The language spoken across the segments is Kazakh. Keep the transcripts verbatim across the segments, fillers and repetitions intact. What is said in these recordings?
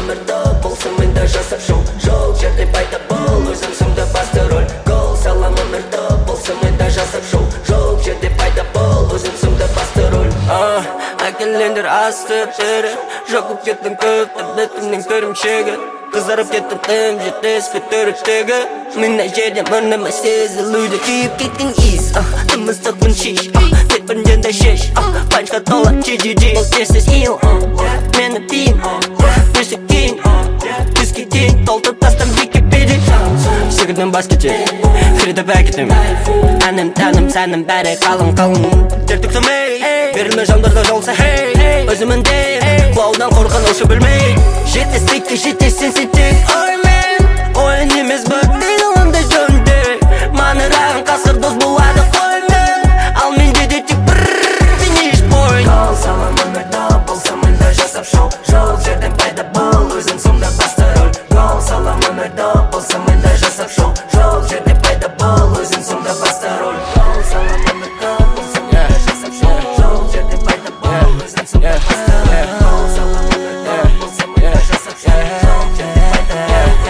өмірді болсын мында жасап шоу жоқ жерде пайда бол өзің сымда басты роль гол салам өмірді болсын мында жасап шоу жоқ жерде пайда бол өзің сымда басты роль әкелендер асты тері жоғып кеттің көпті бетімнің көрімшегі қызарып кеттің тым жетес көтеріктегі мына жерде мұрныма сезілуді күйіп кеттің иіс тымыстық күн шиш бетбірінден де шеш панчқа тола жи-жи-жи бұл терсіз ил мені тиін берсе кейін түске дейін толтырып тастам википедия секірден бас кетер хридап әкетем әнім тәнім сәнім бәрі қалың қалың тер түктімей берілме жандарға жолса хей өзімін дейм құлаудан қорған ошы білмей жетістікке жетесің сен тек оймен ойын емес бір дейілімді жөнде манырағын қасыр дос болады қоймен ал менде де тек бір финиш пойнт гол салам өмірді болсам мында жасап шоу жол жерден пайда бол өзің сонда басты роль гол салам өмірді болсам мында жасап шоу жол жерде пайда бол өзің сонда басты роль гол салам өмірді болсам мында жасап шоу жол жерде пайда бол өзің сонда басты роль гол салам өмірді болсам мында жасап шоу жол жерде пайда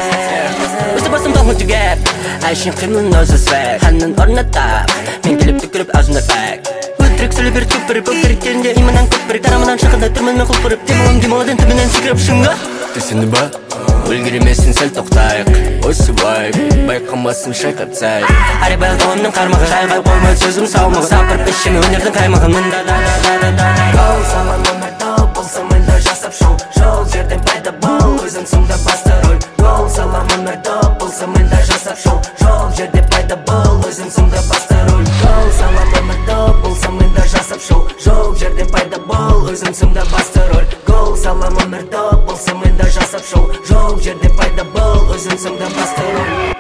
бол өзі басым талмын түгеп әшейін қимылын өзі свәк әнін орнатап мен келіп түкіріп аузымда фәк өтірік сөйлеп беріп көпіріп өкіріктерінде иманнан көпірік тарамынан шыққанда түрменмен құлпырып демалым демаладан төменнен секіріп шыңға түсінді ба үлгермесін сәл тоқтайық осы вайб байқамасын шайқап сәл әре байлығымның қармағы жайғай қоймай сөзім салмағы сапырып ішіме өнердің қаймағы мында да-да-да-да-да гол салам өмірді болсам мында жасап шоу жол жерден пайда бол өзің сымда басты роль гол салам өмірді болсам мында жасап шоу жол жерде пайда бол өзің сымда басты роль гол салам өмірді болсам мында жасап шоу жол жерде пайда бол өзің сымда басты роль гол салам өмірді болсам мында жасап шоу жол жерде пайда бол өзің сымда басты роль